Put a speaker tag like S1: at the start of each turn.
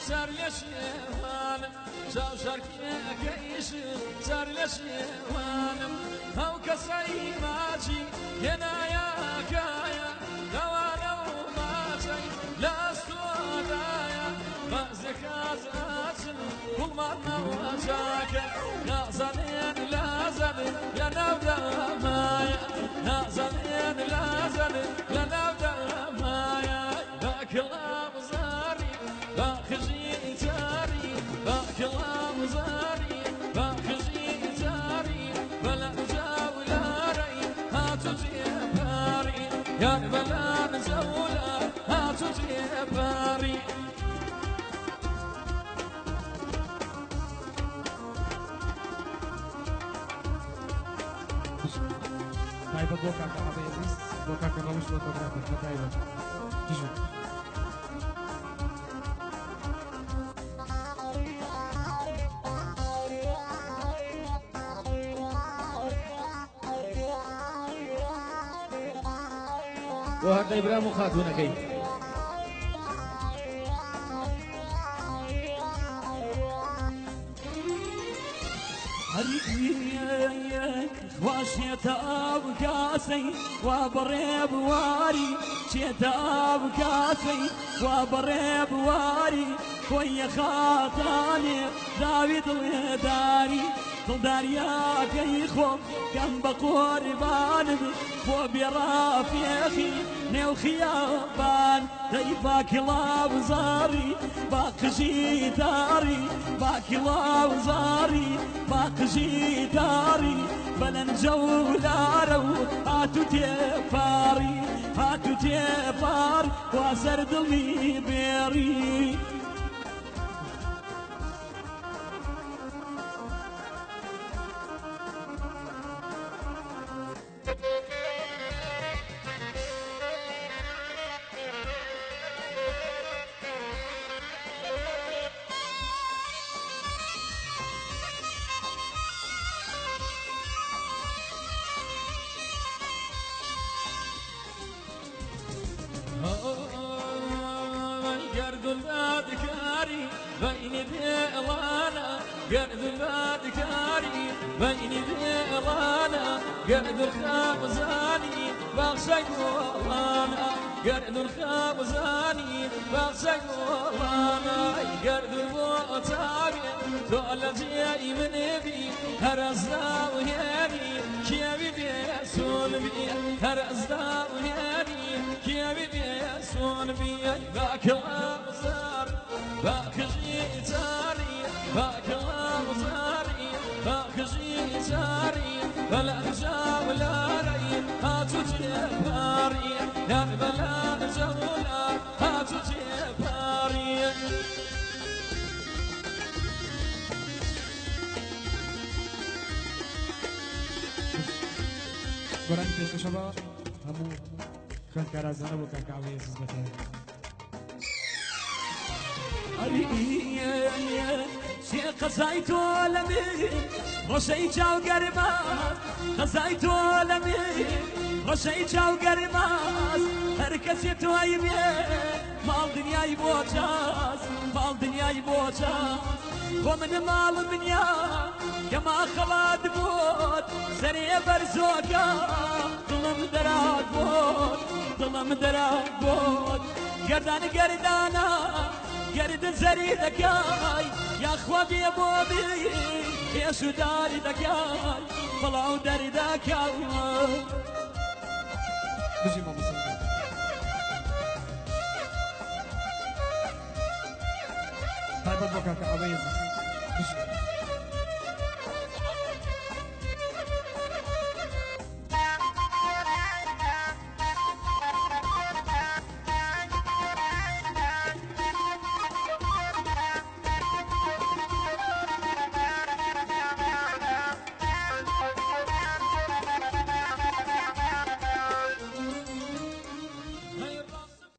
S1: سر لشيوانم شاو شركي كيش سر لشيوانم هاو كسي ماجي ينايا كايا دوانا وماجي لا استودايا بازك ازاتن كل مرنا وجاك لا زلين لا زلين لا نبدا مايا لا زلين لا زلين لا نبدا مايا لا كلام زاري لا خجي تاري لا كلام زاري لا خجي تاري بلا جاولا ري هاتو جيباري يا بلا نزولا هاتو جيباري
S2: طيب بوكا كعبة يبرس بوكا كعبة مش بوكا كعبة طيب تيجي وهذا إبراهيم خاتون كي
S3: واشيت أبكاسي وبريب واري شيت أبكاسي وبريب واري ويا خاطاني داوود الهداري داريا كيخو كم بقربان بو برافيخي نيو خيابان دايباك لابزاري باك جيتاري باك لابزاري باك جيتاري بلن جولارو هاتو تيفاري هاتو تيفار واسر دلي بيري
S1: بيني بيلانا قرد البادكاري بيني بيلانا قرد الخابزاني بغشي ولانا قرد الخابزاني بغشي ولانا قرد البوتابي تولى جاي من بي هرزنا وهاني كيفي بيسون بي هرزنا وهاني كيفي بيسون بي باك الابصار باك جيتاري باك الابصاري باك جيتاري بلا جاولا ري هاتو جيباري يا بلا جاولا هاتو جيباري
S2: قرآن في شباب همو خان كرازانا وكان كعبة يسوس بخير
S3: شي قصايتو لمين رشيتشا وقرماس قصايتو لمين رشيتشا وقرماس هركسيتو ايمين مال دنيا يبوجاس مال دنيا يبوجاس ومن مال الدنيا كما خلاد بود سريع برزوكا ظلم دراد بود ظلم دراد بود قردان قردانا قرد زري ذكاي يا اخواتي يا بوبي يا سوداري ذكاي طلعوا داري ذكاي
S2: بجي ماما سلمى طيب بوكا كعبة يبرس